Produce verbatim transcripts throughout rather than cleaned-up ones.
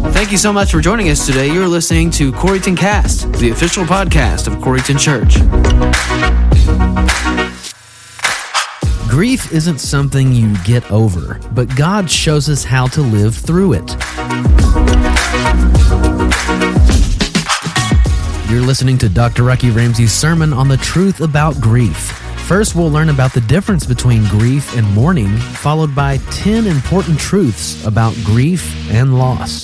Thank you so much for joining us today. You're listening to Coreyton Cast, the official podcast of Coreyton Church. Grief isn't something you get over, but God shows us how to live through it. You're listening to Doctor Rocky Ramsey's sermon on the truth about grief. First, we'll learn about the difference between grief and mourning, followed by ten important truths about grief and loss.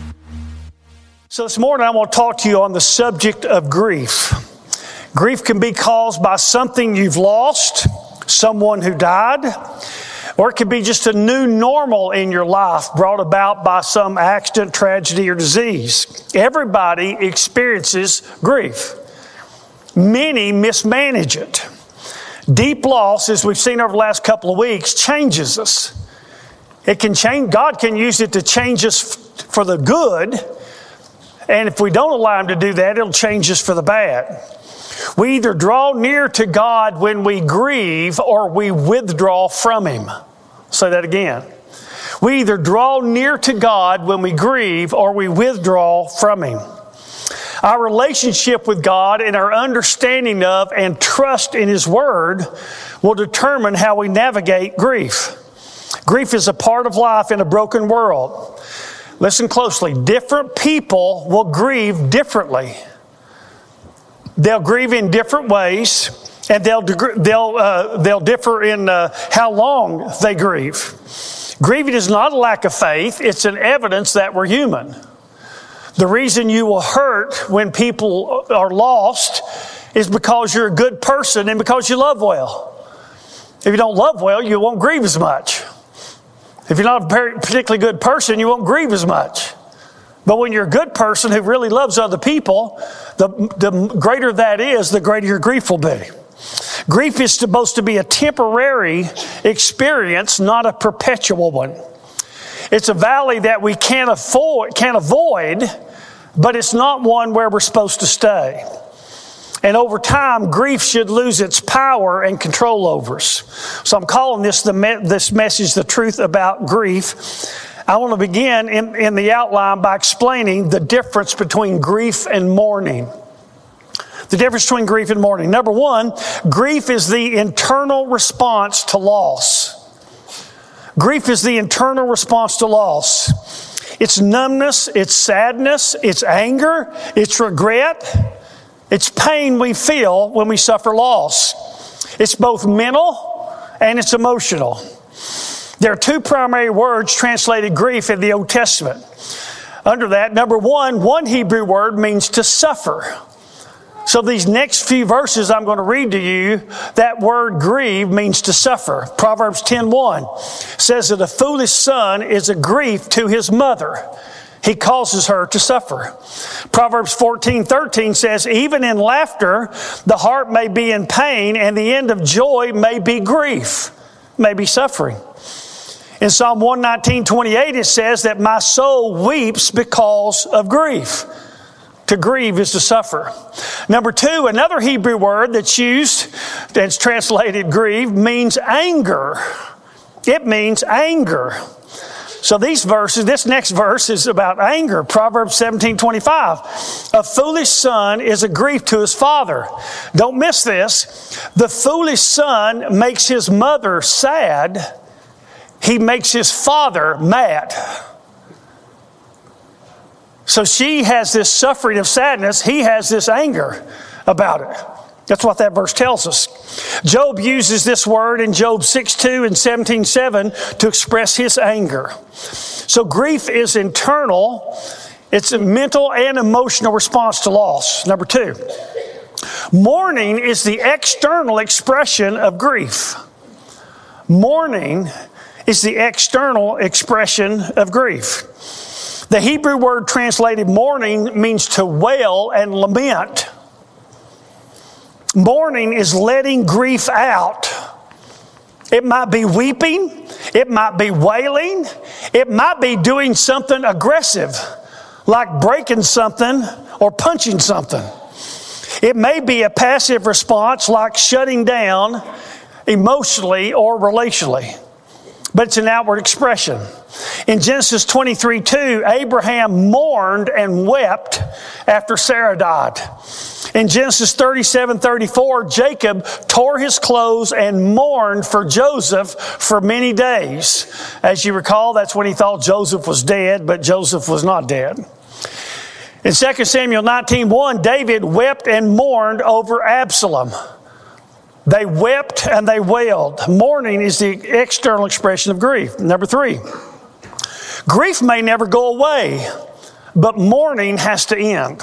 So this morning I want to talk to you on the subject of grief. Grief can be caused by something you've lost, someone who died, or it could be just a new normal in your life brought about by some accident, tragedy, or disease. Everybody experiences grief. Many mismanage it. Deep loss, as we've seen over the last couple of weeks, changes us. It can change. God can use it to change us f- for the good, and if we don't allow Him to do that, it'll change us for the bad. We either draw near to God when we grieve, or we withdraw from Him. I'll say that again. We either draw near to God when we grieve, or we withdraw from Him. Our relationship with God and our understanding of and trust in His Word will determine how we navigate grief. Grief is a part of life in a broken world. Listen closely. Different people will grieve differently. They'll grieve in different ways, and they'll they'll uh, they'll differ in uh, how long they grieve. Grieving is not a lack of faith; it's an evidence that we're human. The reason you will hurt when people are lost is because you're a good person and because you love well. If you don't love well, you won't grieve as much. If you're not a particularly good person, you won't grieve as much. But when you're a good person who really loves other people, the, the greater that is, the greater your grief will be. Grief is supposed to be a temporary experience, not a perpetual one. It's a valley that we can't avoid, can't avoid, but it's not one where we're supposed to stay. And over time, grief should lose its power and control over us. So I'm calling this the me- this message, The Truth About Grief. I want to begin in, in the outline by explaining the difference between grief and mourning. The difference between grief and mourning. Number one, grief is the internal response to loss. Grief is the internal response to loss. It's numbness, it's sadness, it's anger, it's regret, it's pain we feel when we suffer loss. It's both mental and it's emotional. There are two primary words translated grief in the Old Testament. Under that, number one, one Hebrew word means to suffer. So these next few verses I'm going to read to you, that word grieve means to suffer. Proverbs ten one says that a foolish son is a grief to his mother. He causes her to suffer. Proverbs fourteen thirteen says, even in laughter, the heart may be in pain, and the end of joy may be grief, may be suffering. In Psalm one nineteen twenty-eight, it says that my soul weeps because of grief. To grieve is to suffer. Number two, another Hebrew word that's used, that's translated grieve, means anger. It means anger. So these verses, this next verse is about anger. Proverbs seventeen twenty-five. A foolish son is a grief to his father. Don't miss this. The foolish son makes his mother sad. He makes his father mad. So she has this suffering of sadness. He has this anger about it. That's what that verse tells us. Job uses this word in Job six two and seventeen seven to express his anger. So grief is internal. It's a mental and emotional response to loss. Number two, mourning is the external expression of grief. Mourning is the external expression of grief. The Hebrew word translated mourning means to wail and lament. Mourning is letting grief out. It might be weeping. It might be wailing. It might be doing something aggressive, like breaking something or punching something. It may be a passive response, like shutting down emotionally or relationally. But it's an outward expression. In Genesis twenty-three two, Abraham mourned and wept after Sarah died. In Genesis thirty-seven thirty-four, Jacob tore his clothes and mourned for Joseph for many days. As you recall, that's when he thought Joseph was dead, but Joseph was not dead. In Second Samuel nineteen one, David wept and mourned over Absalom. They wept and they wailed. Mourning is the external expression of grief. Number three, grief may never go away, but mourning has to end.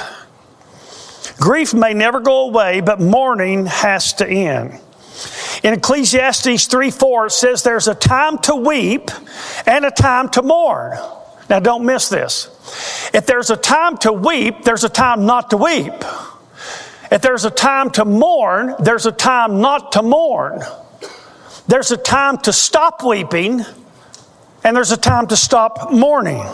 Grief may never go away, but mourning has to end. In Ecclesiastes three four, it says there's a time to weep and a time to mourn. Now don't miss this. If there's a time to weep, there's a time not to weep. If there's a time to mourn, there's a time not to mourn. There's a time to stop weeping, and there's a time to stop mourning.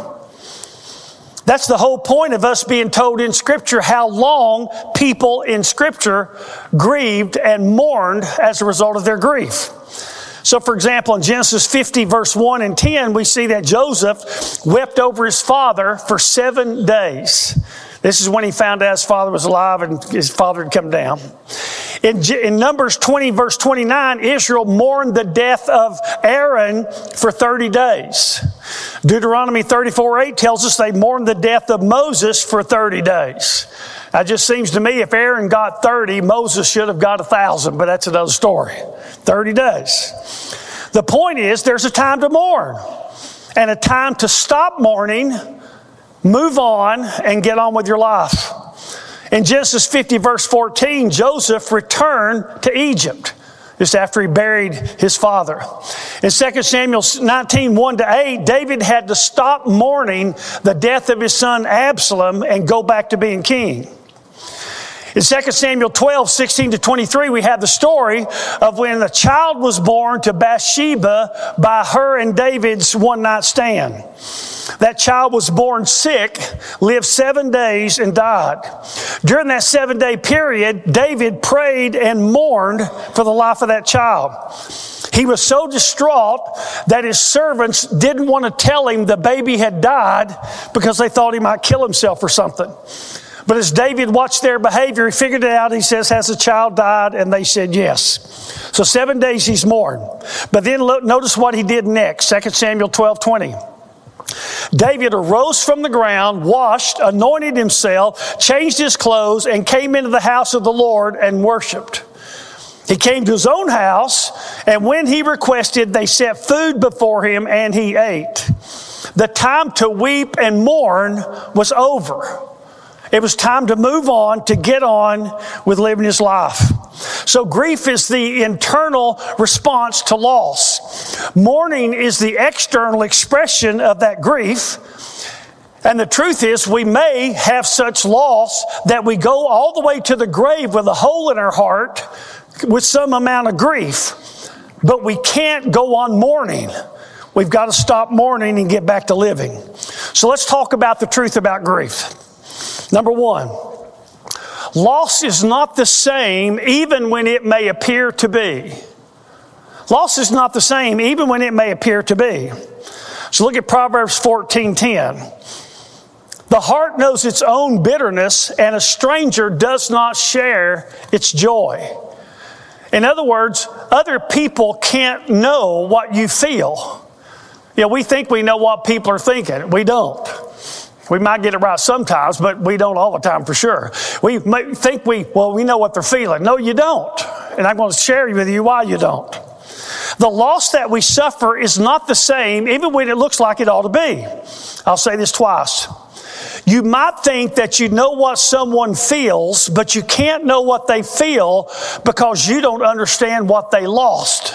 That's the whole point of us being told in Scripture how long people in Scripture grieved and mourned as a result of their grief. So, for example, in Genesis fifty, verse one and ten, we see that Joseph wept over his father for seven days. This is when he found out his father was alive and his father had come down. In, in Numbers twenty, verse twenty-nine, Israel mourned the death of Aaron for thirty days. Deuteronomy thirty-four eight tells us they mourned the death of Moses for thirty days. Now, it just seems to me if Aaron got thirty, Moses should have got one thousand, but that's another story. thirty days. The point is there's a time to mourn and a time to stop mourning, move on, and get on with your life. In Genesis fifty, verse fourteen, Joseph returned to Egypt just after he buried his father. In Second Samuel nineteen, one to eight, David had to stop mourning the death of his son Absalom and go back to being king. In Second Samuel twelve, sixteen to twenty-three, we have the story of when a child was born to Bathsheba by her and David's one-night stand. That child was born sick, lived seven days, and died. During that seven-day period, David prayed and mourned for the life of that child. He was so distraught that his servants didn't want to tell him the baby had died because they thought he might kill himself or something. But as David watched their behavior, he figured it out. He says, has the child died? And they said, yes. So seven days he's mourned. But then look, notice what he did next. Second Samuel twelve twenty. David arose from the ground, washed, anointed himself, changed his clothes, and came into the house of the Lord and worshiped. He came to his own house, and when he requested, they set food before him, and he ate. The time to weep and mourn was over. It was time to move on, to get on with living his life. So grief is the internal response to loss. Mourning is the external expression of that grief. And the truth is, we may have such loss that we go all the way to the grave with a hole in our heart with some amount of grief. But we can't go on mourning. We've got to stop mourning and get back to living. So let's talk about the truth about grief. Number one, loss is not the same even when it may appear to be. Loss is not the same even when it may appear to be. So look at Proverbs fourteen ten. The heart knows its own bitterness, and a stranger does not share its joy. In other words, other people can't know what you feel. You know, we think we know what people are thinking. We don't. We might get it right sometimes, but we don't all the time for sure. We may think we, well, we know what they're feeling. No, you don't. And I'm going to share with you why you don't. The loss that we suffer is not the same, even when it looks like it ought to be. I'll say this twice. You might think that you know what someone feels, but you can't know what they feel because you don't understand what they lost.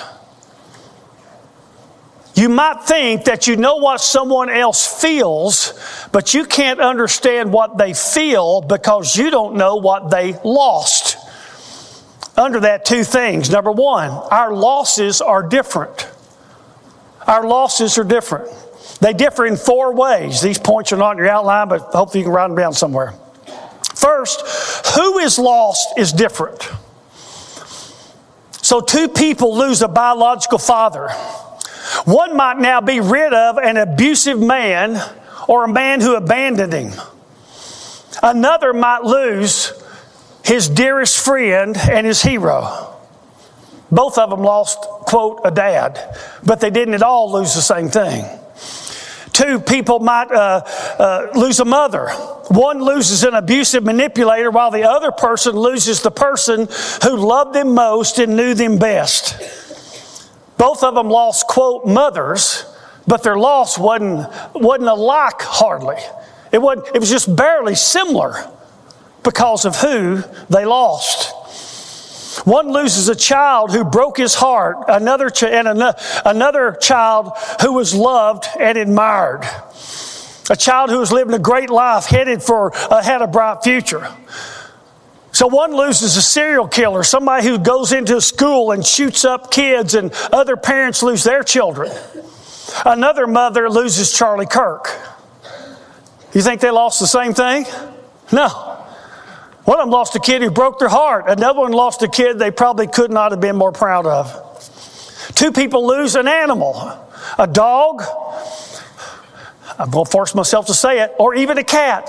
You might think that you know what someone else feels, but you can't understand what they feel because you don't know what they lost. Under that, two things. Number one, our losses are different. Our losses are different. They differ in four ways. These points are not in your outline, but hopefully you can write them down somewhere. First, who is lost is different. So two people lose a biological father. One might now be rid of an abusive man or a man who abandoned him. Another might lose his dearest friend and his hero. Both of them lost, quote, a dad, but they didn't at all lose the same thing. Two people might uh, uh, lose a mother. One loses an abusive manipulator while the other person loses the person who loved them most and knew them best. Both of them lost, quote, mothers, but their loss wasn't, wasn't alike hardly. It, wasn't, it was just barely similar because of who they lost. One loses a child who broke his heart, another ch- and an- another child who was loved and admired. A child who was living a great life, headed for, uh, had a bright future. So one loses a serial killer, somebody who goes into a school and shoots up kids, and other parents lose their children. Another mother loses Charlie Kirk. You think they lost the same thing? No. One of them lost a kid who broke their heart. Another one lost a kid they probably could not have been more proud of. Two people lose an animal. A dog, I'm going to force myself to say it, or even a cat.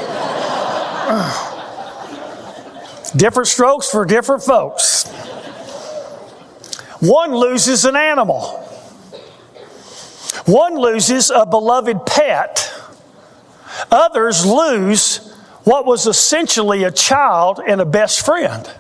Different strokes for different folks. One loses an animal. One loses a beloved pet. Others lose what was essentially a child and a best friend.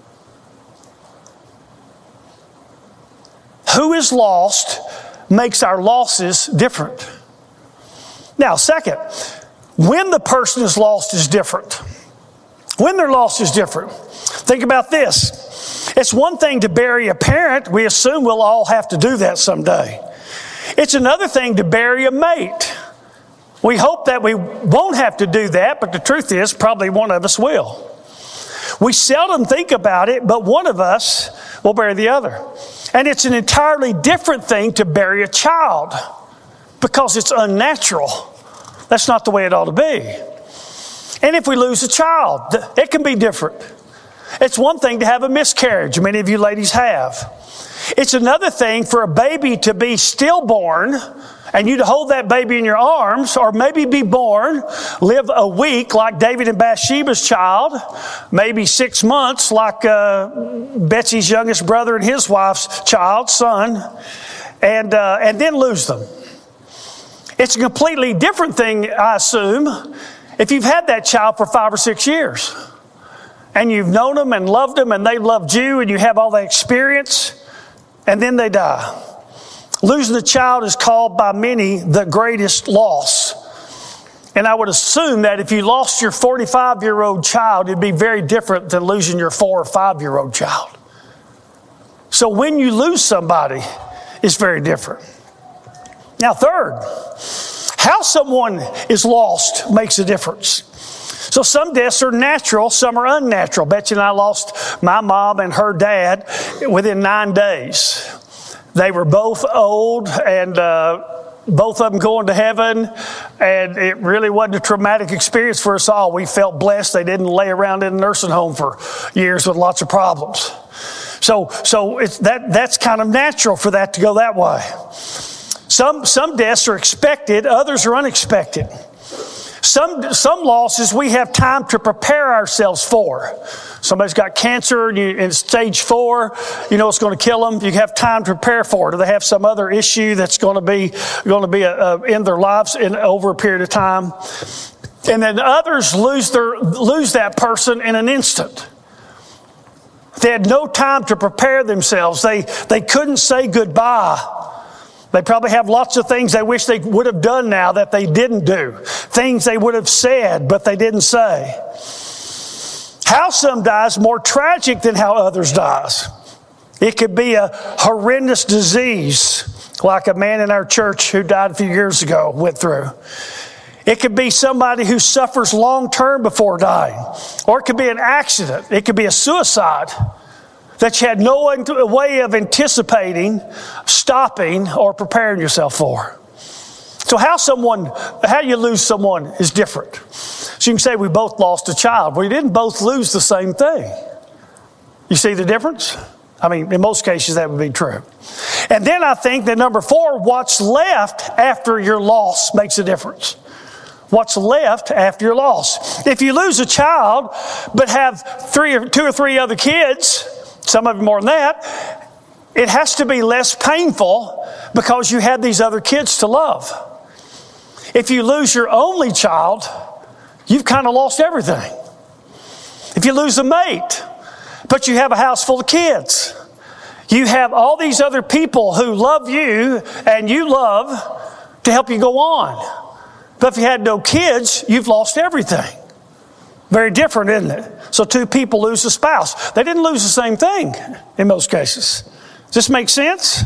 Who is lost makes our losses different. Now, second, when the person is lost is different. When they're lost is different. Think about this. It's one thing to bury a parent. We assume we'll all have to do that someday. It's another thing to bury a mate. We hope that we won't have to do that, but the truth is probably one of us will. We seldom think about it, but one of us will bury the other. And it's an entirely different thing to bury a child because it's unnatural. That's not the way it ought to be. And if we lose a child, it can be different. It's one thing to have a miscarriage. Many of you ladies have. It's another thing for a baby to be stillborn and you to hold that baby in your arms, or maybe be born, live a week like David and Bathsheba's child, maybe six months like uh, Betsy's youngest brother and his wife's child, son, and uh, and then lose them. It's a completely different thing, I assume, if you've had that child for five or six years, and you've known them and loved them, and they've loved you, and you have all that experience, and then they die. Losing a child is called by many the greatest loss. And I would assume that if you lost your forty-five-year-old child, it'd be very different than losing your four or five-year-old child. So when you lose somebody, it's very different. Now, third, how someone is lost makes a difference. So some deaths are natural, some are unnatural. Betsy and I lost my mom and her dad within nine days. They were both old, and uh, both of them going to heaven, and it really wasn't a traumatic experience for us all. We felt blessed. They didn't lay around in a nursing home for years with lots of problems. So, so it's that that's kind of natural for that to go that way. Some some deaths are expected, others are unexpected. Some some losses we have time to prepare ourselves for. Somebody's got cancer and you, in stage four, you know it's going to kill them. You have time to prepare for it. Or they have some other issue that's going to be going to be a, a, in their lives in over a period of time. And then others lose their lose that person in an instant. They had no time to prepare themselves. They they couldn't say goodbye. They probably have lots of things they wish they would have done now that they didn't do. Things they would have said, but they didn't say. How some dies more tragic than how others dies. It could be a horrendous disease, like a man in our church who died a few years ago went through. It could be somebody who suffers long term before dying. Or it could be an accident. It could be a suicide that you had no way of anticipating, stopping, or preparing yourself for. So how someone, how you lose someone is different. So you can say we both lost a child. We didn't both lose the same thing. You see the difference? I mean, in most cases, that would be true. And then I think that number four, what's left after your loss makes a difference. What's left after your loss. If you lose a child, but have three or two or three other kids, some of you more than that, it has to be less painful because you had these other kids to love. If you lose your only child, you've kind of lost everything. If you lose a mate, but you have a house full of kids, you have all these other people who love you and you love to help you go on. But if you had no kids, you've lost everything. Very different, isn't it? So two people lose a spouse. They didn't lose the same thing in most cases. Does this make sense?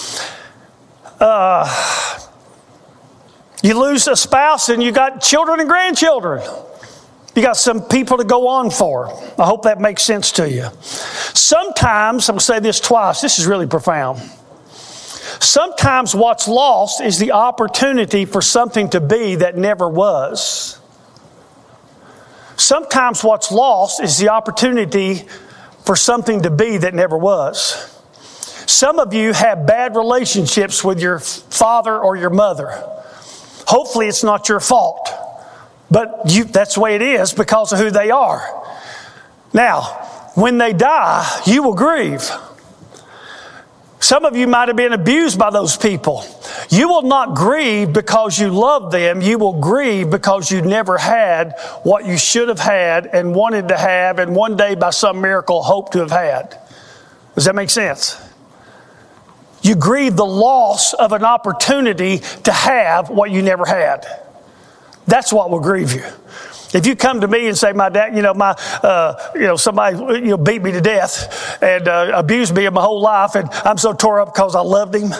Uh, you lose a spouse and you got children and grandchildren. You got some people to go on for. I hope that makes sense to you. Sometimes, I'm going to say this twice, this is really profound. Sometimes what's lost is the opportunity for something to be that never was. Sometimes what's lost is the opportunity for something to be that never was. Some of you have bad relationships with your father or your mother. Hopefully it's not your fault. But you, that's the way it is because of who they are. Now, when they die, you will grieve. Some of you might have been abused by those people. You will not grieve because you love them. You will grieve because you never had what you should have had and wanted to have and one day by some miracle hoped to have had. Does that make sense? You grieve the loss of an opportunity to have what you never had. That's what will grieve you. If you come to me and say, my dad, you know, my, uh, you know, somebody, you know, beat me to death and uh, abused me my whole life, and I'm so tore up because I loved him.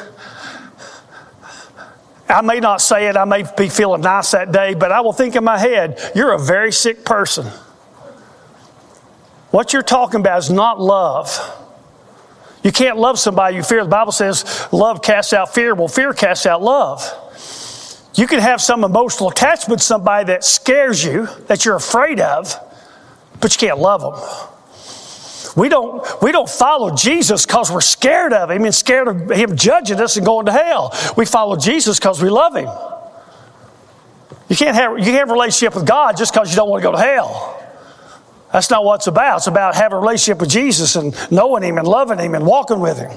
I may not say it. I may be feeling nice that day, but I will think in my head, you're a very sick person. What you're talking about is not love. You can't love somebody you fear. The Bible says love casts out fear. Well, fear casts out love. You can have some emotional attachment to somebody that scares you, that you're afraid of, but you can't love them. We don't, we don't follow Jesus because we're scared of him and scared of him judging us and going to hell. We follow Jesus because we love him. You can't have, you can't have a relationship with God just because you don't want to go to hell. That's not what it's about. It's about having a relationship with Jesus and knowing him and loving him and walking with him.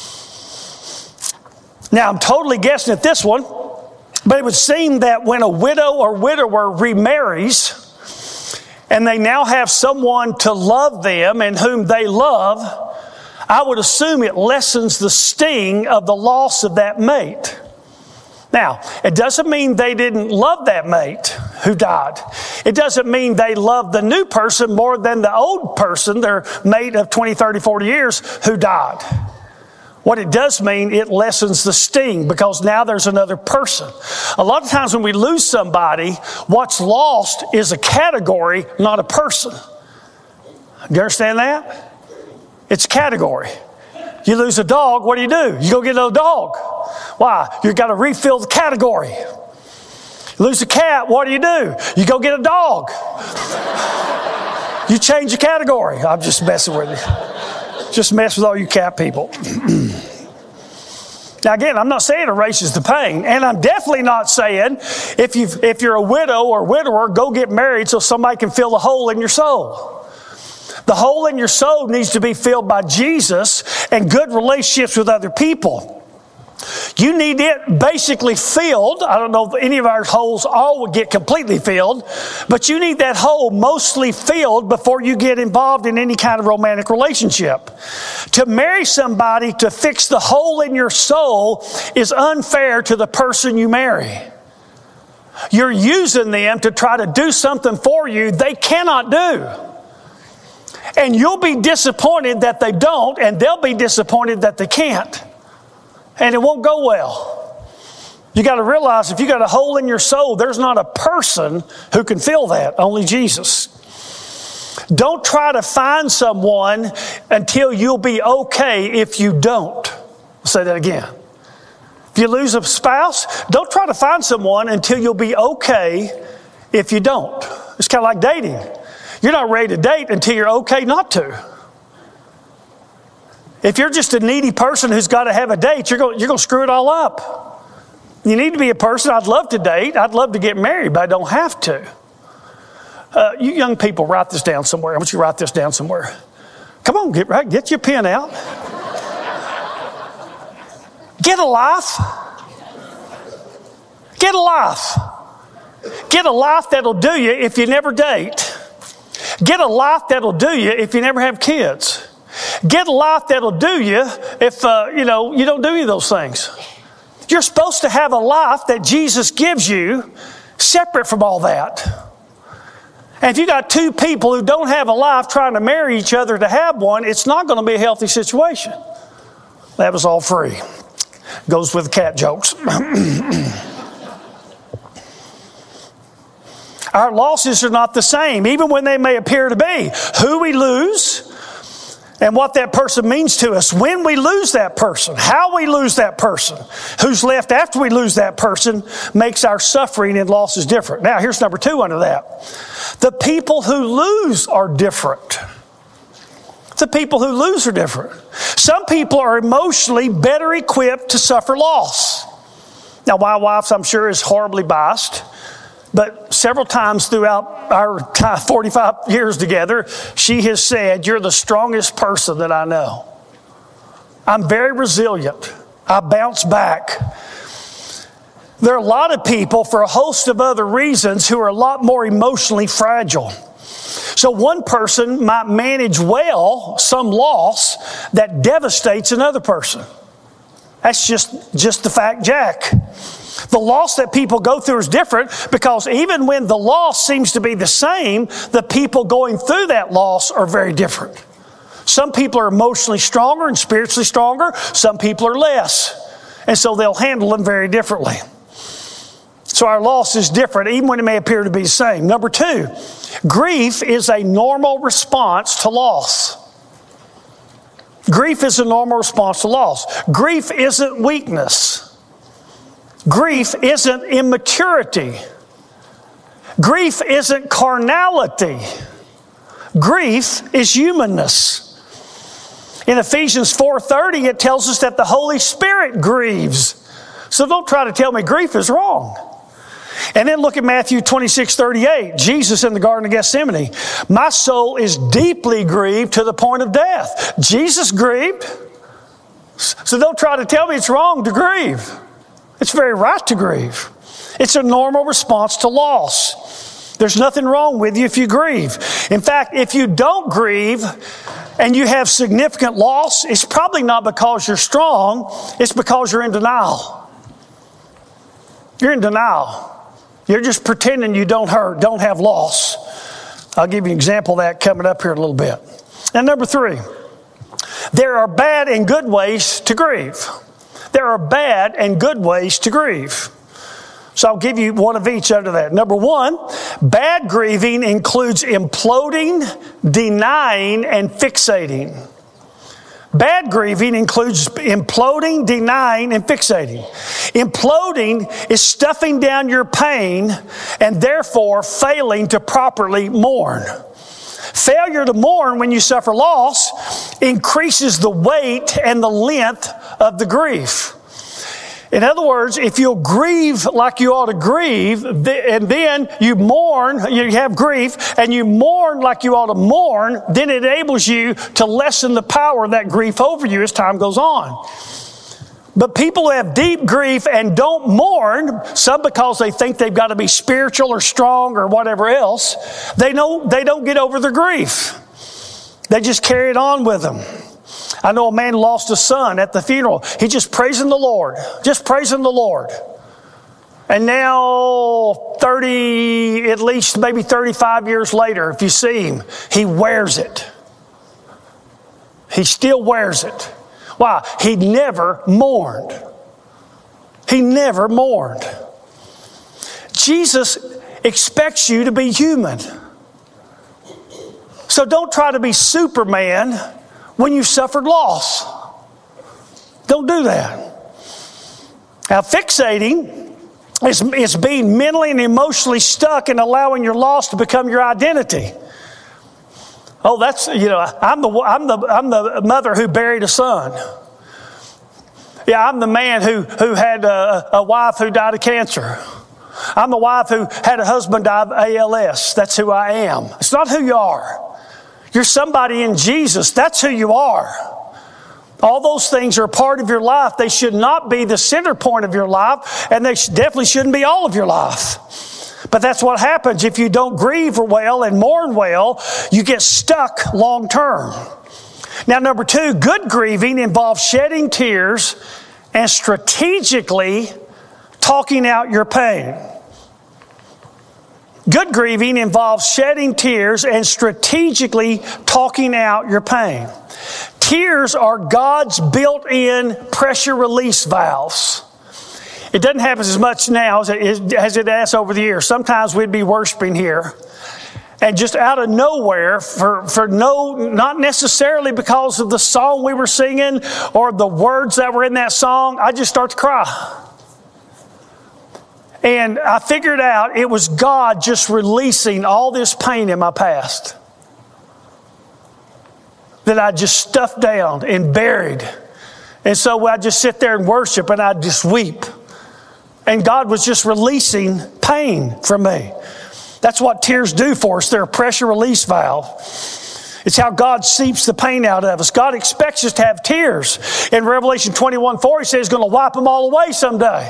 Now, I'm totally guessing at this one. But it would seem that when a widow or widower remarries and they now have someone to love them and whom they love, I would assume it lessens the sting of the loss of that mate. Now, it doesn't mean they didn't love that mate who died. It doesn't mean they loved the new person more than the old person, their mate of twenty, thirty, forty years, who died. What it does mean, it lessens the sting because now there's another person. A lot of times when we lose somebody, what's lost is a category, not a person. Do you understand that? It's a category. You lose a dog, what do you do? You go get another dog. Why? You've got to refill the category. You lose a cat, what do you do? You go get a dog. You change the category. I'm just messing with you. Just mess with all you cat people. Now again, I'm not saying it erases the pain, and I'm definitely not saying if you if you're a widow or widower, go get married so somebody can fill the hole in your soul. The hole in your soul needs to be filled by Jesus and good relationships with other people. You need it basically filled. I don't know if any of our holes all would get completely filled, but you need that hole mostly filled before you get involved in any kind of romantic relationship. To marry somebody to fix the hole in your soul is unfair to the person you marry. You're using them to try to do something for you they cannot do. And you'll be disappointed that they don't, and they'll be disappointed that they can't. And it won't go well. You got to realize if you got a hole in your soul, there's not a person who can fill that, only Jesus. Don't try to find someone until you'll be okay if you don't. I'll say that again. If you lose a spouse, don't try to find someone until you'll be okay if you don't. It's kind of like dating. You're not ready to date until you're okay not to. If you're just a needy person who's got to have a date, you're going, you're going to screw it all up. You need to be a person, I'd love to date, I'd love to get married, but I don't have to. Uh, you young people, write this down somewhere. I want you to write this down somewhere. Come on, get right, get your pen out. Get a life. Get a life. Get a life that'll do you if you never date. Get a life that'll do you if you never have kids. Get a life that'll do you if, uh, you know, you don't do any of those things. You're supposed to have a life that Jesus gives you separate from all that. And if you got two people who don't have a life trying to marry each other to have one, it's not going to be a healthy situation. That was all free. Goes with the cat jokes. Our losses are not the same, even when they may appear to be. Who we lose and what that person means to us. When we lose that person, how we lose that person, who's left after we lose that person makes our suffering and losses different. Now, here's number two under that. The people who lose are different. The people who lose are different. Some people are emotionally better equipped to suffer loss. Now, my wife, I'm sure, is horribly biased. But several times throughout our forty-five years together, she has said, you're the strongest person that I know. I'm very resilient. I bounce back. There are a lot of people, for a host of other reasons, who are a lot more emotionally fragile. So one person might manage well some loss that devastates another person. That's just, just the fact, Jack. The loss that people go through is different because even when the loss seems to be the same, the people going through that loss are very different. Some people are emotionally stronger and spiritually stronger. Some people are less. And so they'll handle them very differently. So our loss is different, even when it may appear to be the same. Number two, grief is a normal response to loss. Grief is a normal response to loss. Grief isn't weakness. Grief isn't immaturity. Grief isn't carnality. Grief is humanness. In Ephesians four thirty, it tells us that the Holy Spirit grieves. So don't try to tell me grief is wrong. And then look at Matthew twenty-six thirty-eight, Jesus in the Garden of Gethsemane. My soul is deeply grieved to the point of death. Jesus grieved. So don't try to tell me it's wrong to grieve. It's very right to grieve. It's a normal response to loss. There's nothing wrong with you if you grieve. In fact, if you don't grieve and you have significant loss, it's probably not because you're strong. It's because you're in denial. You're in denial. You're just pretending you don't hurt, don't have loss. I'll give you an example of that coming up here in a little bit. And number three, there are bad and good ways to grieve. There are bad and good ways to grieve. So I'll give you one of each under that. Number one, bad grieving includes imploding, denying, and fixating. Bad grieving includes imploding, denying, and fixating. Imploding is stuffing down your pain and therefore failing to properly mourn. Failure to mourn when you suffer loss increases the weight and the length of the grief. In other words, if you'll grieve like you ought to grieve, and then you mourn, you have grief, and you mourn like you ought to mourn, then it enables you to lessen the power of that grief over you as time goes on. But people who have deep grief and don't mourn, some because they think they've got to be spiritual or strong or whatever else, they know they don't get over their grief. They just carry it on with them. I know a man lost a son at the funeral. He just praising the Lord, just praising the Lord. And now thirty, at least maybe thirty-five years later, if you see him, he wears it. He still wears it. Why? He never mourned. He never mourned. Jesus expects you to be human. So don't try to be Superman when you've suffered loss. Don't do that. Now, fixating is, is being mentally and emotionally stuck and allowing your loss to become your identity. Oh, that's, you know, I'm the, I'm the, I'm the mother who buried a son. Yeah, I'm the man who, who had a, a wife who died of cancer. I'm the wife who had a husband die of A L S. That's who I am. It's not who you are. You're somebody in Jesus. That's who you are. All those things are a part of your life. They should not be the center point of your life, and they definitely shouldn't be all of your life. But that's what happens if you don't grieve well and mourn well. You get stuck long term. Now, number two, good grieving involves shedding tears and strategically talking out your pain. Good grieving involves shedding tears and strategically talking out your pain. Tears are God's built-in pressure release valves. It doesn't happen as much now as it, as it has over the years. Sometimes we'd be worshiping here, and just out of nowhere, for, for no, not necessarily because of the song we were singing or the words that were in that song, I just start to cry. And I figured out it was God just releasing all this pain in my past that I just stuffed down and buried. And so I just sit there and worship, and I just weep. And God was just releasing pain from me. That's what tears do for us. They're a pressure release valve. It's how God seeps the pain out of us. God expects us to have tears. In Revelation twenty-one four, He says He's going to wipe them all away someday.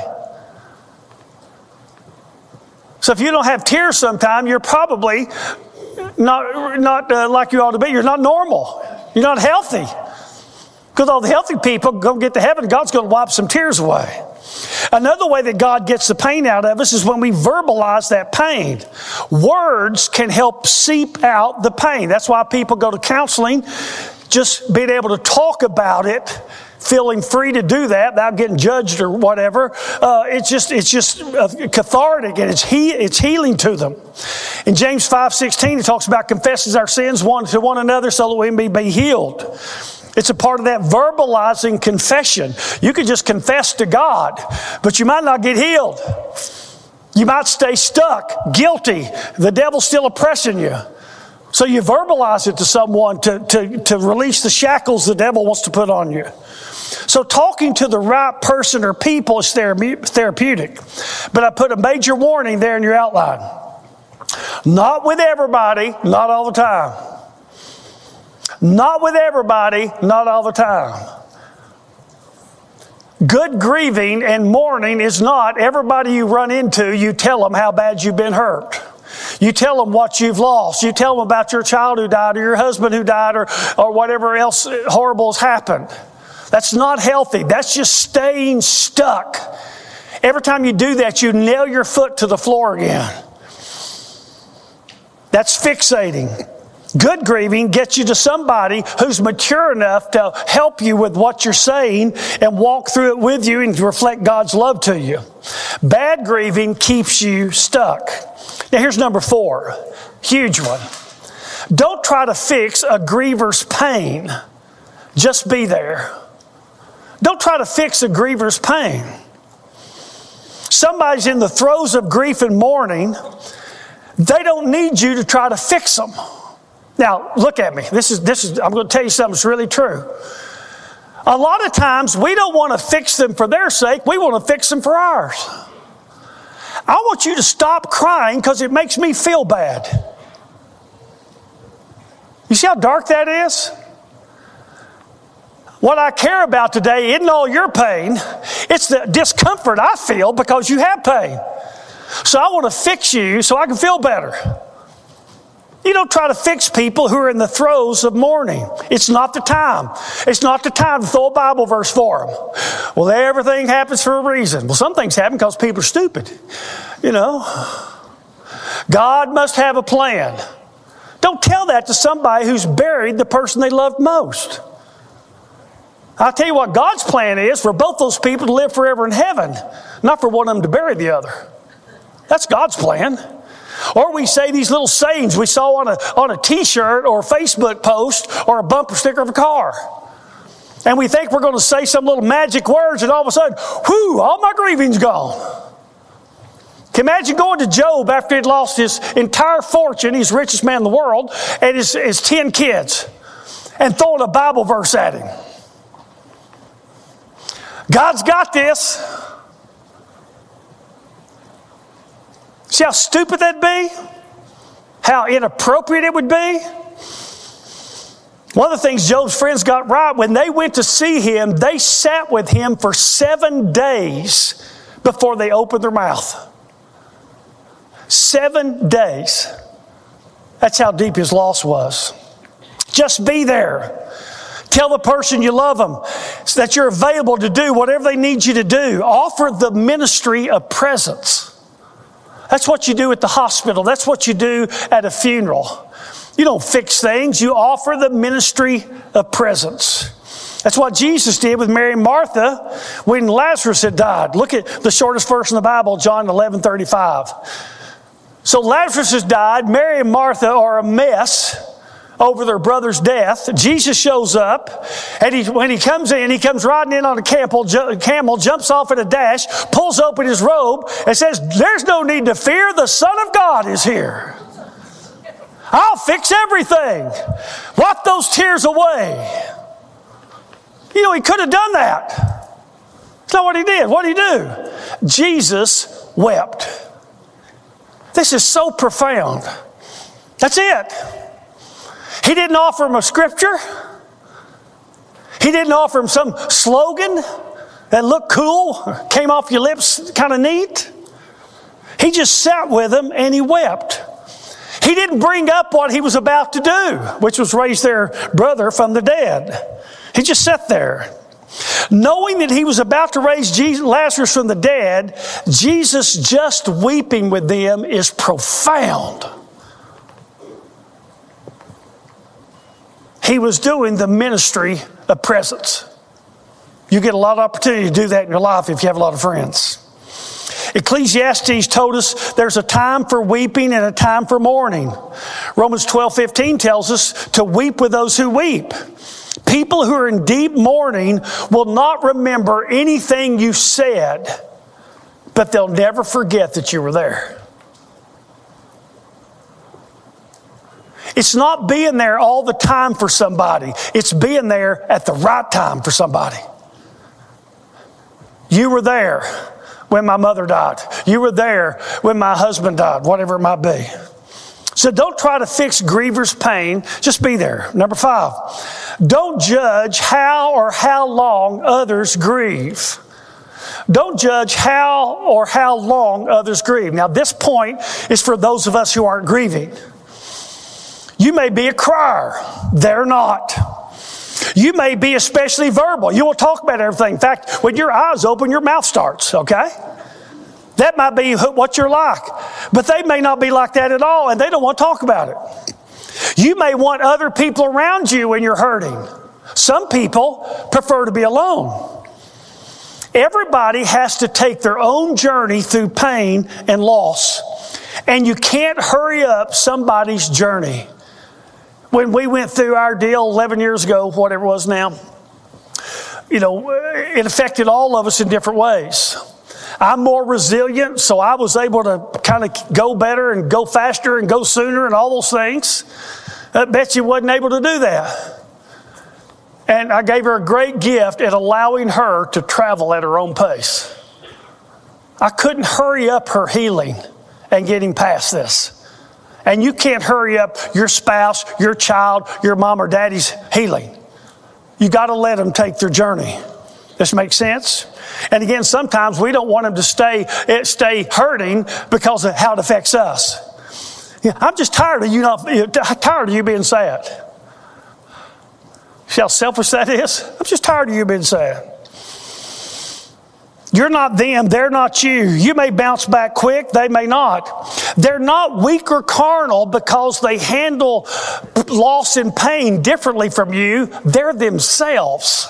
So if you don't have tears sometime, you're probably not, not uh, like you ought to be. You're not normal. You're not healthy. Because all the healthy people go get to heaven, God's going to wipe some tears away. Another way that God gets the pain out of us is when we verbalize that pain. Words can help seep out the pain. That's why people go to counseling, just being able to talk about it, feeling free to do that without getting judged or whatever. Uh, it's just it's just uh, cathartic, and it's he, it's healing to them. In James five sixteen, it talks about confessing our sins one to one another so that we may be healed. It's a part of that verbalizing confession. You can just confess to God, but you might not get healed. You might stay stuck, guilty. The devil's still oppressing you. So you verbalize it to someone to, to, to release the shackles the devil wants to put on you. So talking to the right person or people is therapeutic. But I put a major warning there in your outline. Not with everybody, not all the time. Not with everybody, not all the time. Good grieving and mourning is not everybody you run into, you tell them how bad you've been hurt. You tell them what you've lost. You tell them about your child who died or your husband who died or, or whatever else horrible has happened. That's not healthy. That's just staying stuck. Every time you do that, you nail your foot to the floor again. That's fixating. Good grieving gets you to somebody who's mature enough to help you with what you're saying and walk through it with you and to reflect God's love to you. Bad grieving keeps you stuck. Now here's number four. Huge one. Don't try to fix a griever's pain. Just be there. Don't try to fix a griever's pain. Somebody's in the throes of grief and mourning. They don't need you to try to fix them. Now, look at me. This is, this is, I'm going to tell you something that's really true. A lot of times, we don't want to fix them for their sake. We want to fix them for ours. I want you to stop crying because it makes me feel bad. You see how dark that is? What I care about today isn't all your pain. It's the discomfort I feel because you have pain. So I want to fix you so I can feel better. You don't try to fix people who are in the throes of mourning. It's not the time. It's not the time to throw a Bible verse for them. Well, everything happens for a reason. Well, some things happen because people are stupid. You know, God must have a plan. Don't tell that to somebody who's buried the person they loved most. I'll tell you what God's plan is for both those people to live forever in heaven, not for one of them to bury the other. That's God's plan. Or we say these little sayings we saw on a, on a t-shirt or a Facebook post or a bumper sticker of a car. And we think we're going to say some little magic words and all of a sudden, whew, all my grieving's gone. Can you imagine going to Job after he'd lost his entire fortune, he's the richest man in the world, and his, his ten kids, and throwing a Bible verse at him? God's got this. See how stupid that'd be? How inappropriate it would be? One of the things Job's friends got right, when they went to see him, they sat with him for seven days before they opened their mouth. Seven days. That's how deep his loss was. Just be there. Tell the person you love them that you're available to do whatever they need you to do. Offer the ministry of presence. That's what you do at the hospital. That's what you do at a funeral. You don't fix things. You offer the ministry of presence. That's what Jesus did with Mary and Martha when Lazarus had died. Look at the shortest verse in the Bible, John eleven thirty-five. So Lazarus has died. Mary and Martha are a mess over their brother's death. Jesus shows up, and he, when he comes in, he comes riding in on a camel, ju- camel, jumps off at a dash, pulls open his robe, and says, "There's no need to fear. The Son of God is here. I'll fix everything. Wipe those tears away." You know, he could have done that. That's not what he did. What did he do? Jesus wept. This is so profound. That's it. He didn't offer him a scripture. He didn't offer him some slogan that looked cool, came off your lips kind of neat. He just sat with him and he wept. He didn't bring up what he was about to do, which was raise their brother from the dead. He just sat there. Knowing that he was about to raise Jesus, Lazarus from the dead, Jesus just weeping with them is profound. He was doing the ministry of presence. You get a lot of opportunity to do that in your life if you have a lot of friends. Ecclesiastes told us there's a time for weeping and a time for mourning. Romans twelve fifteen tells us to weep with those who weep. People who are in deep mourning will not remember anything you said, but they'll never forget that you were there. It's not being there all the time for somebody. It's being there at the right time for somebody. You were there when my mother died. You were there when my husband died, whatever it might be. So don't try to fix grievers' pain. Just be there. Number five, don't judge how or how long others grieve. Don't judge how or how long others grieve. Now, this point is for those of us who aren't grieving. You may be a crier. They're not. You may be especially verbal. You will talk about everything. In fact, when your eyes open, your mouth starts, okay? That might be what you're like. But they may not be like that at all, and they don't want to talk about it. You may want other people around you when you're hurting. Some people prefer to be alone. Everybody has to take their own journey through pain and loss. And you can't hurry up somebody's journey. When we went through our deal eleven years ago, whatever it was now, you know, it affected all of us in different ways. I'm more resilient, so I was able to kind of go better and go faster and go sooner and all those things. Uh, Betsy wasn't able to do that. And I gave her a great gift at allowing her to travel at her own pace. I couldn't hurry up her healing and getting past this. And you can't hurry up your spouse, your child, your mom or daddy's healing. You got to let them take their journey. This makes sense? And again, sometimes we don't want them to stay, stay hurting because of how it affects us. Yeah, I'm just tired of you not, tired of you being sad. See how selfish that is? I'm just tired of you being sad. You're not them, they're not you. You may bounce back quick, they may not. They're not weak or carnal because they handle loss and pain differently from you. They're themselves.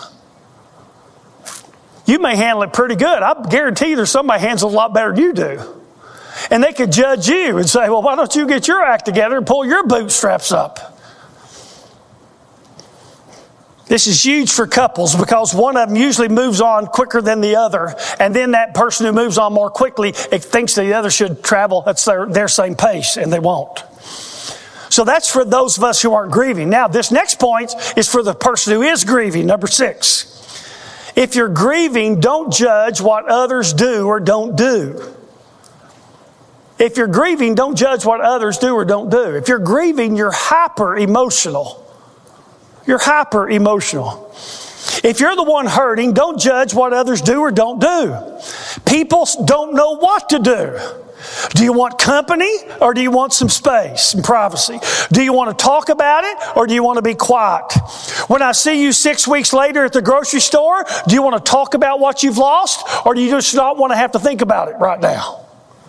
You may handle it pretty good. I guarantee you there's somebody handles it a lot better than you do. And they could judge you and say, well, why don't you get your act together and pull your bootstraps up? This is huge for couples because one of them usually moves on quicker than the other. And then that person who moves on more quickly it thinks the other should travel at their, their same pace, and they won't. So that's for those of us who aren't grieving. Now, this next point is for the person who is grieving, number six. If you're grieving, don't judge what others do or don't do. If you're grieving, don't judge what others do or don't do. If you're grieving, you're hyper emotional. You're hyper emotional. If you're the one hurting, don't judge what others do or don't do. People don't know what to do. Do you want company or do you want some space and privacy? Do you want to talk about it or do you want to be quiet? When I see you six weeks later at the grocery store, do you want to talk about what you've lost or do you just not want to have to think about it right now?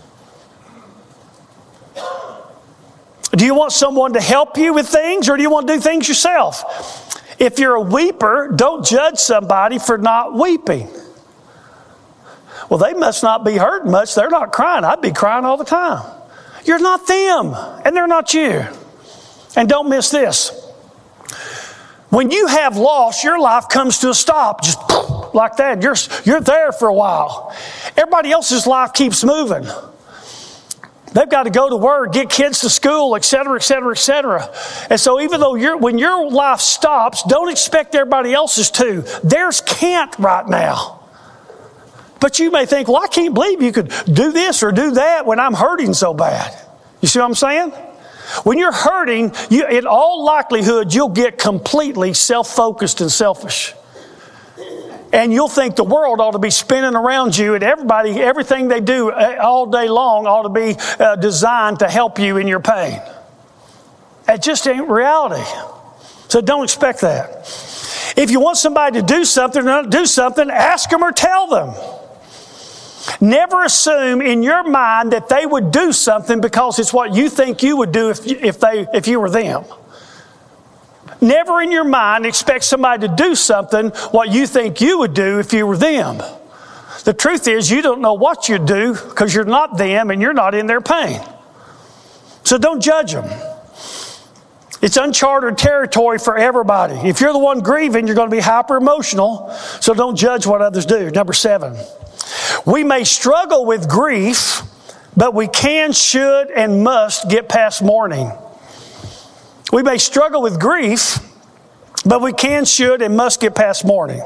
Do you want someone to help you with things or do you want to do things yourself? If you're a weeper, don't judge somebody for not weeping. Well, they must not be hurting much. They're not crying. I'd be crying all the time. You're not them, and they're not you. And don't miss this. When you have loss, your life comes to a stop, just like that. You're, you're there for a while. Everybody else's life keeps moving. They've got to go to work, get kids to school, et cetera, et cetera, et cetera. And so even though you're, when your life stops, don't expect everybody else's to. Theirs can't right now. But you may think, well, I can't believe you could do this or do that when I'm hurting so bad. You see what I'm saying? When you're hurting, you, in all likelihood, you'll get completely self-focused and selfish. And you'll think the world ought to be spinning around you, and everybody, everything they do all day long ought to be uh, designed to help you in your pain. It just ain't reality. So don't expect that. If you want somebody to do something or not do something, ask them or tell them. Never assume in your mind that they would do something because it's what you think you would do if you, if they if you were them. Never in your mind expect somebody to do something what you think you would do if you were them. The truth is you don't know what you'd do because you're not them and you're not in their pain. So don't judge them. It's uncharted territory for everybody. If you're the one grieving, you're going to be hyper emotional. So don't judge what others do. Number seven. We may struggle with grief, but we can, should, and must get past mourning. We may struggle with grief, but we can, should, and must get past mourning.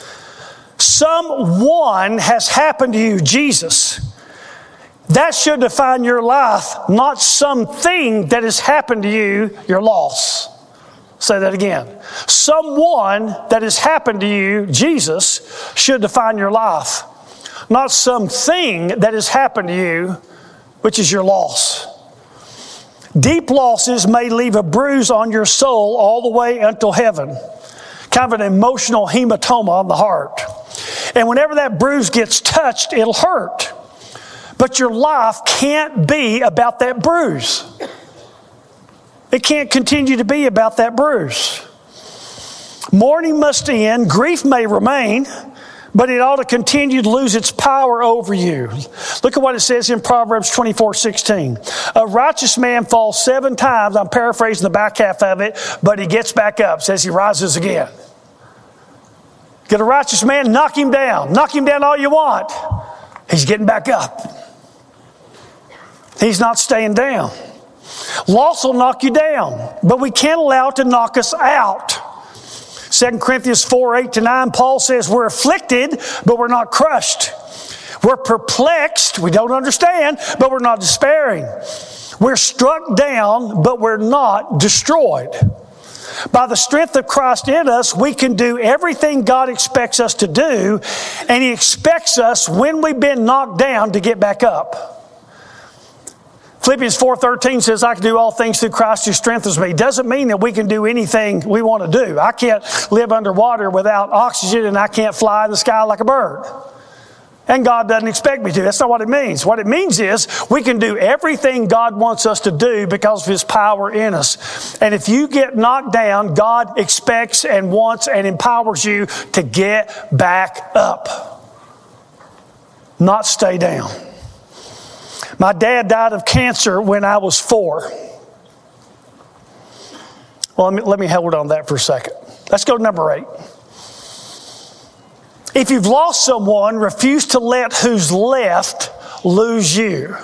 Someone has happened to you, Jesus. That should define your life, not something that has happened to you, your loss. Say that again. Someone that has happened to you, Jesus, should define your life. Not something that has happened to you, which is your loss. Deep losses may leave a bruise on your soul all the way until heaven. Kind of an emotional hematoma on the heart. And whenever that bruise gets touched, it'll hurt. But your life can't be about that bruise. It can't continue to be about that bruise. Mourning must end. Grief may remain, but it ought to continue to lose its power over you. Look at what it says in Proverbs twenty-four sixteen. A righteous man falls seven times. I'm paraphrasing the back half of it, but he gets back up, says he rises again. Get a righteous man, knock him down. Knock him down all you want. He's getting back up. He's not staying down. Loss will knock you down, but we can't allow it to knock us out. Second Corinthians four, eight to nine, Paul says we're afflicted, but we're not crushed. We're perplexed, we don't understand, but we're not despairing. We're struck down, but we're not destroyed. By the strength of Christ in us, we can do everything God expects us to do, and He expects us, when we've been knocked down, to get back up. Philippians four thirteen says, I can do all things through Christ who strengthens me. It doesn't mean that we can do anything we want to do. I can't live underwater without oxygen, and I can't fly in the sky like a bird. And God doesn't expect me to. That's not what it means. What it means is we can do everything God wants us to do because of His power in us. And if you get knocked down, God expects and wants and empowers you to get back up. Not stay down. My dad died of cancer when I was four. Well, let me, let me hold on that for a second. Let's go to number eight. If you've lost someone, refuse to let who's left lose you.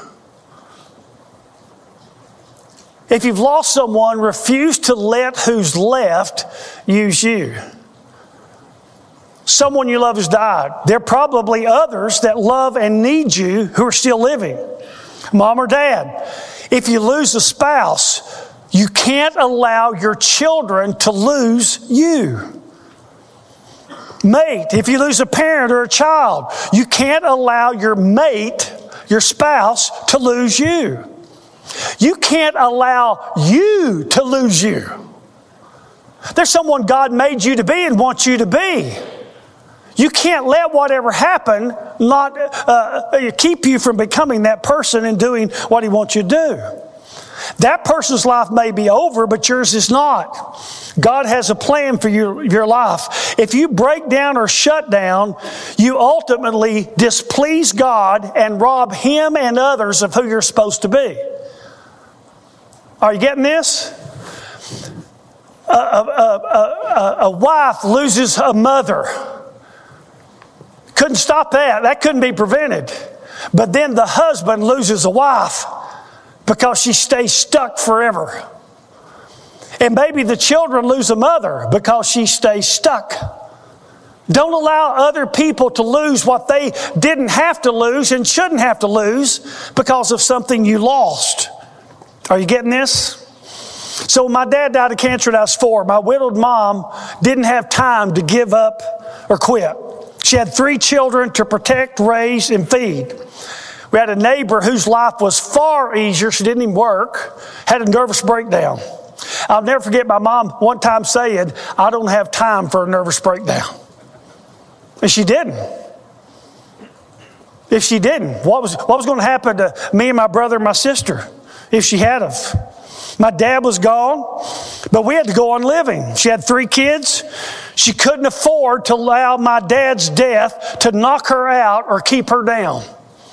If you've lost someone, refuse to let who's left use you. Someone you love has died. There are probably others that love and need you who are still living. Mom or dad, if you lose a spouse, you can't allow your children to lose you. Mate, if you lose a parent or a child, you can't allow your mate, your spouse, to lose you. You can't allow you to lose you. There's someone God made you to be and wants you to be. You can't let whatever happen not uh, keep you from becoming that person and doing what He wants you to do. That person's life may be over, but yours is not. God has a plan for your, your life. If you break down or shut down, you ultimately displease God and rob Him and others of who you're supposed to be. Are you getting this? A, a, a, a, a wife loses a mother. Couldn't stop that. That couldn't be prevented. But then the husband loses a wife because she stays stuck forever. And maybe the children lose a mother because she stays stuck. Don't allow other people to lose what they didn't have to lose and shouldn't have to lose because of something you lost. Are you getting this? So when my dad died of cancer when I was four, my widowed mom didn't have time to give up or quit. She had three children to protect, raise, and feed. We had a neighbor whose life was far easier. She didn't even work, had a nervous breakdown. I'll never forget my mom one time saying, "I don't have time for a nervous breakdown." And she didn't. If she didn't, what was, what was going to happen to me and my brother and my sister if she had of? My dad was gone, but we had to go on living. She had three kids. She couldn't afford to allow my dad's death to knock her out or keep her down.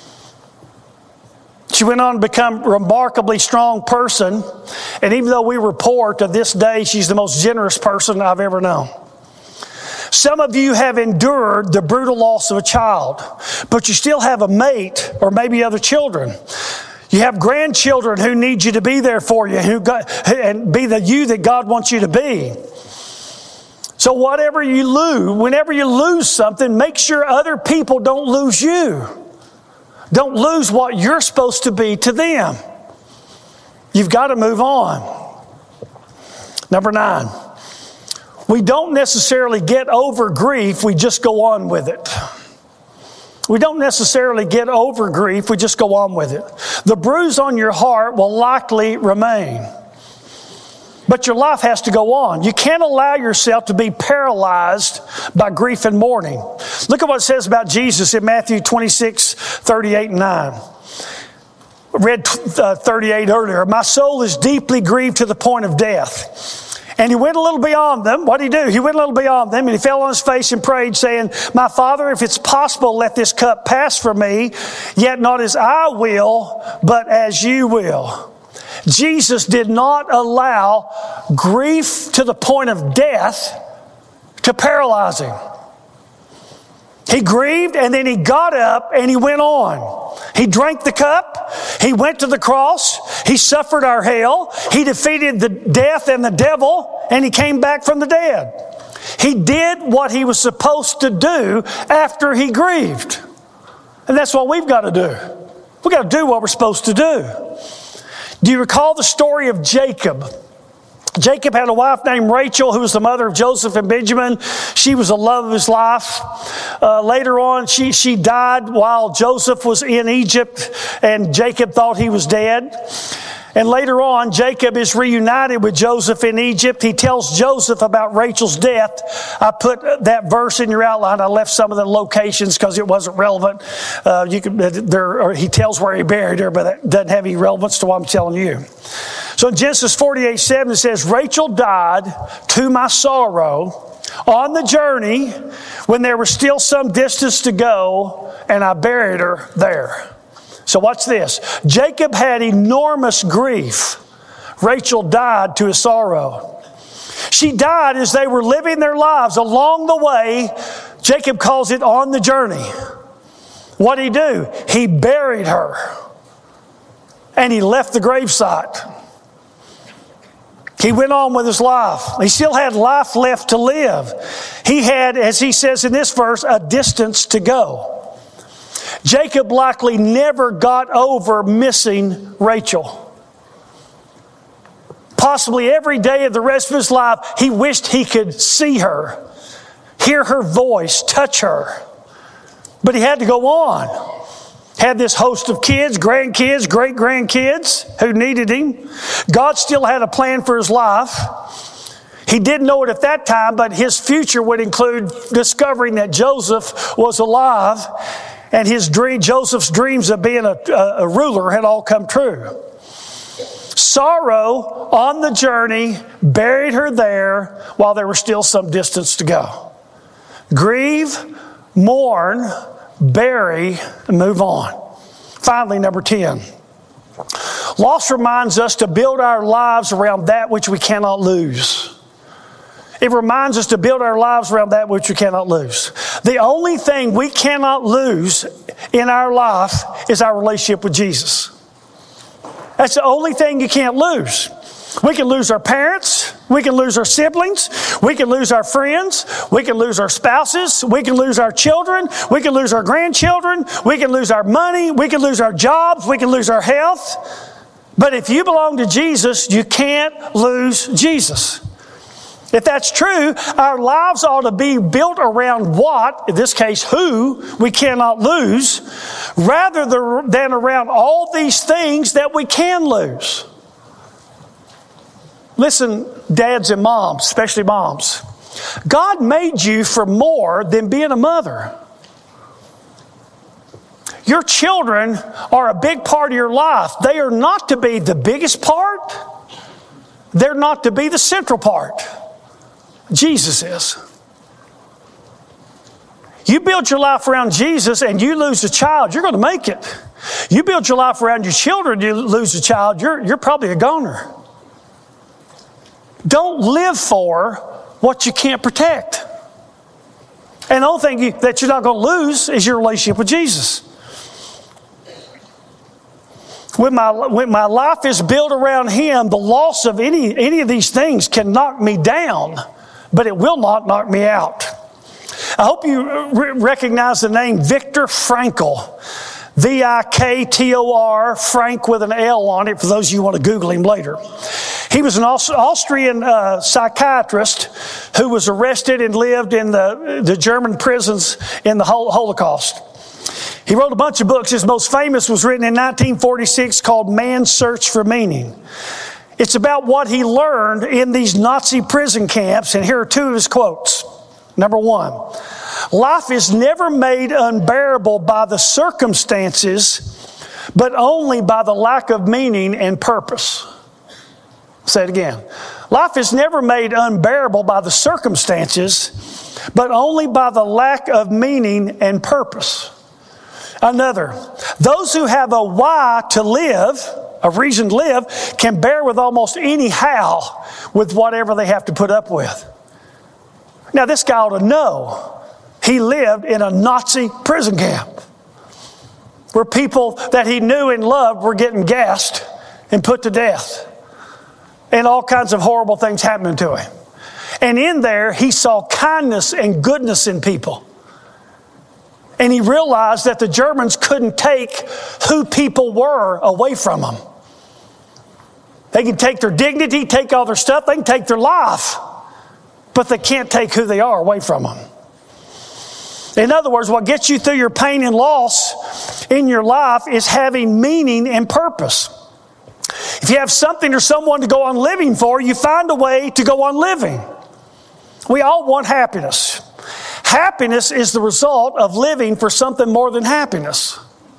She went on to become a remarkably strong person. And even though we were poor, to this day, she's the most generous person I've ever known. Some of you have endured the brutal loss of a child, but you still have a mate or maybe other children. You have grandchildren who need you to be there for you, who got, and be the you that God wants you to be. So whatever you lose, whenever you lose something, make sure other people don't lose you. Don't lose what you're supposed to be to them. You've got to move on. Number nine, we don't necessarily get over grief, we just go on with it. We don't necessarily get over grief, we just go on with it. The bruise on your heart will likely remain. But your life has to go on. You can't allow yourself to be paralyzed by grief and mourning. Look at what it says about Jesus in Matthew twenty-six, thirty-eight and nine. I read uh, thirty-eight earlier. My soul is deeply grieved to the point of death. And he went a little beyond them. What did he do? He went a little beyond them and he fell on his face and prayed, saying, "My Father, if it's possible, let this cup pass from me, yet not as I will, but as you will." Jesus did not allow grief to the point of death to paralyze him. He grieved and then he got up and he went on. He drank the cup. He went to the cross. He suffered our hell. He defeated the death and the devil and he came back from the dead. He did what he was supposed to do after he grieved. And that's what we've got to do. We've got to do what we're supposed to do. Do you recall the story of Jacob? Jacob had a wife named Rachel who was the mother of Joseph and Benjamin. She was the love of his life. Uh, later on, she, she died while Joseph was in Egypt and Jacob thought he was dead. And later on, Jacob is reunited with Joseph in Egypt. He tells Joseph about Rachel's death. I put that verse in your outline. I left some of the locations because it wasn't relevant. Uh, you could, there, or he tells where he buried her, but that doesn't have any relevance to what I'm telling you. So in Genesis forty-eight seven, it says, "Rachel died to my sorrow on the journey when there was still some distance to go, and I buried her there." So watch this. Jacob had enormous grief. Rachel died to his sorrow. She died as they were living their lives. Along the way, Jacob calls it on the journey. What did he do? He buried her. And he left the gravesite. He went on with his life. He still had life left to live. He had, as he says in this verse, a distance to go. Jacob likely never got over missing Rachel. Possibly every day of the rest of his life, he wished he could see her, hear her voice, touch her. But he had to go on. Had this host of kids, grandkids, great-grandkids who needed him. God still had a plan for his life. He didn't know it at that time, but his future would include discovering that Joseph was alive, and his dream, Joseph's dreams of being a, a, a ruler had all come true. Sorrow on the journey buried her there while there was still some distance to go. Grieve, mourn, bury, and move on. Finally, number ten. Loss reminds us to build our lives around that which we cannot lose. It reminds us to build our lives around that which we cannot lose. The only thing we cannot lose in our life is our relationship with Jesus. That's the only thing you can't lose. We can lose our parents. We can lose our siblings. We can lose our friends. We can lose our spouses. We can lose our children. We can lose our grandchildren. We can lose our money. We can lose our jobs. We can lose our health. But if you belong to Jesus, you can't lose Jesus. If that's true, our lives ought to be built around what, in this case, who we cannot lose, rather than around all these things that we can lose. Listen, dads and moms, especially moms. God made you for more than being a mother. Your children are a big part of your life. They are not to be the biggest part. They're not to be the central part. Jesus is. You build your life around Jesus and you lose a child, you're going to make it. You build your life around your children, you lose a child, you're, you're probably a goner. Don't live for what you can't protect. And the only thing you, that you're not going to lose is your relationship with Jesus. When my, when my life is built around Him, the loss of any, any of these things can knock me down, but it will not knock me out. I hope you re- recognize the name Viktor Frankl. V I K T O R, Frank with an L on it, for those of you who want to Google him later. He was an Austrian uh, psychiatrist who was arrested and lived in the, the German prisons in the Holocaust. He wrote a bunch of books. His most famous was written in nineteen forty-six called Man's Search for Meaning. It's about what he learned in these Nazi prison camps, and here are two of his quotes. Number one, life is never made unbearable by the circumstances, but only by the lack of meaning and purpose. Say it again. Life is never made unbearable by the circumstances, but only by the lack of meaning and purpose. Another, those who have a why to live, a reason to live, can bear with almost any how with whatever they have to put up with. Now, this guy ought to know he lived in a Nazi prison camp where people that he knew and loved were getting gassed and put to death, and all kinds of horrible things happening to him. And in there, he saw kindness and goodness in people. And he realized that the Germans couldn't take who people were away from them. They can take their dignity, take all their stuff, they can take their life, but they can't take who they are away from them. In other words, what gets you through your pain and loss in your life is having meaning and purpose. If you have something or someone to go on living for, you find a way to go on living. We all want happiness. Happiness is the result of living for something more than happiness.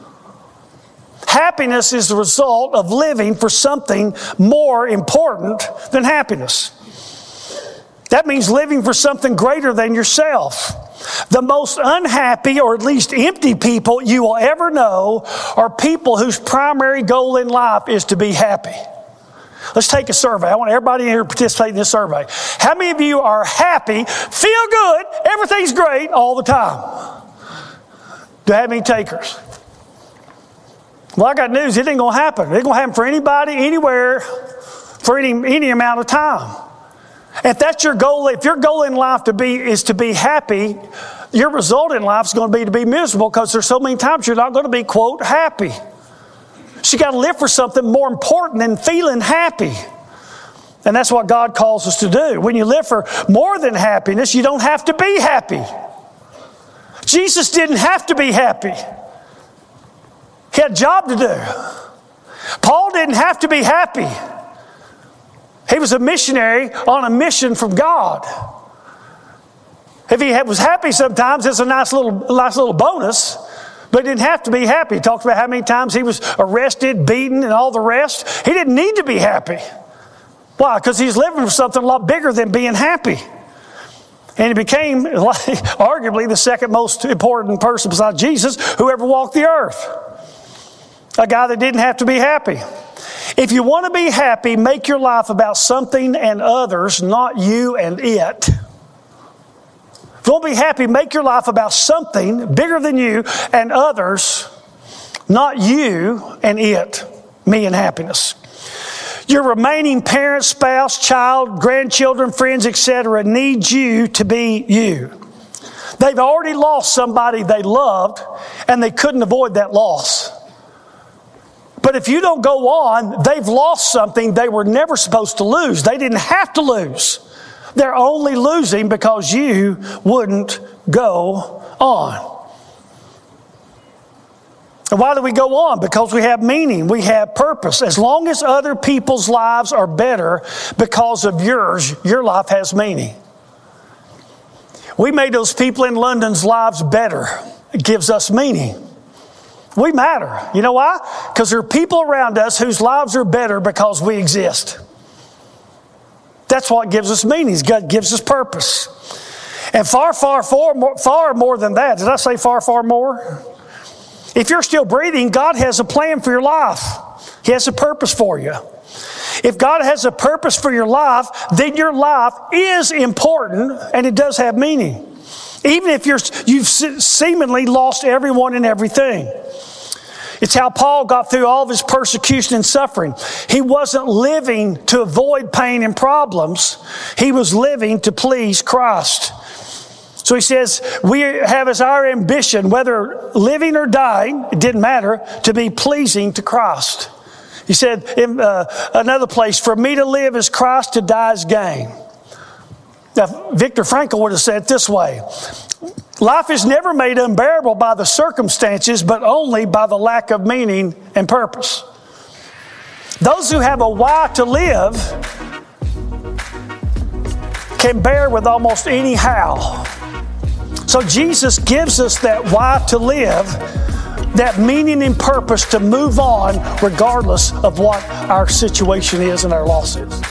Happiness is the result of living for something more important than happiness. That means living for something greater than yourself. The most unhappy, or at least empty people you will ever know are people whose primary goal in life is to be happy. Let's take a survey. I want everybody in here to participate in this survey. How many of you are happy, feel good, everything's great all the time? Do I have any takers? Well, I got news. It ain't going to happen. It ain't going to happen for anybody, anywhere, for any, any amount of time. If that's your goal, if your goal in life to be is to be happy, your result in life is going to be to be miserable because there's so many times you're not going to be, quote, happy. So you got to live for something more important than feeling happy. And that's what God calls us to do. When you live for more than happiness, you don't have to be happy. Jesus didn't have to be happy. He had a job to do. Paul didn't have to be happy. He was a missionary on a mission from God. If he was happy sometimes, it's a nice little, nice little bonus, but he didn't have to be happy. He talked about how many times he was arrested, beaten, and all the rest. He didn't need to be happy. Why? Because he's living for something a lot bigger than being happy. And he became arguably the second most important person besides Jesus who ever walked the earth. A guy that didn't have to be happy. If you want to be happy, make your life about something and others, not you and it. If you want to be happy, make your life about something bigger than you and others, not you and it, me and happiness. Your remaining parent, spouse, child, grandchildren, friends, et cetera need you to be you. They've already lost somebody they loved, and they couldn't avoid that loss. But if you don't go on, they've lost something they were never supposed to lose. They didn't have to lose. They're only losing because you wouldn't go on. And why do we go on? Because we have meaning. We have purpose. As long as other people's lives are better because of yours, your life has meaning. We made those people in London's lives better. It gives us meaning. We matter. You know why? Because there are people around us whose lives are better because we exist. That's what gives us meaning. God gives us purpose. And far, far, far more, far more than that. Did I say far, far more? If you're still breathing, God has a plan for your life. He has a purpose for you. If God has a purpose for your life, then your life is important and it does have meaning. Even if you're, you've seemingly lost everyone and everything. It's how Paul got through all of his persecution and suffering. He wasn't living to avoid pain and problems. He was living to please Christ. So he says, we have as our ambition, whether living or dying, it didn't matter, to be pleasing to Christ. He said in uh, another place, for me to live is Christ, to die is gain. Now, Viktor Frankl would have said it this way. Life is never made unbearable by the circumstances, but only by the lack of meaning and purpose. Those who have a why to live can bear with almost any how. So Jesus gives us that why to live, that meaning and purpose to move on regardless of what our situation is and our loss is.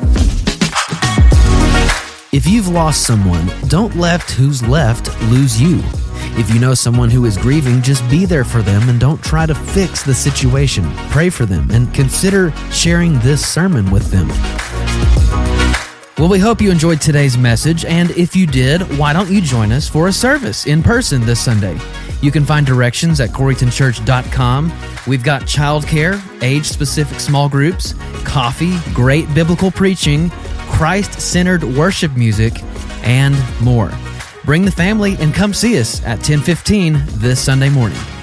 If you've lost someone, don't let who's left lose you. If you know someone who is grieving, just be there for them and don't try to fix the situation. Pray for them and consider sharing this sermon with them. Well, we hope you enjoyed today's message, and if you did, why don't you join us for a service in person this Sunday? You can find directions at coreyton church dot com. We've got childcare, age-specific small groups, coffee, great biblical preaching, Christ-centered worship music, and more. Bring the family and come see us at ten fifteen this Sunday morning.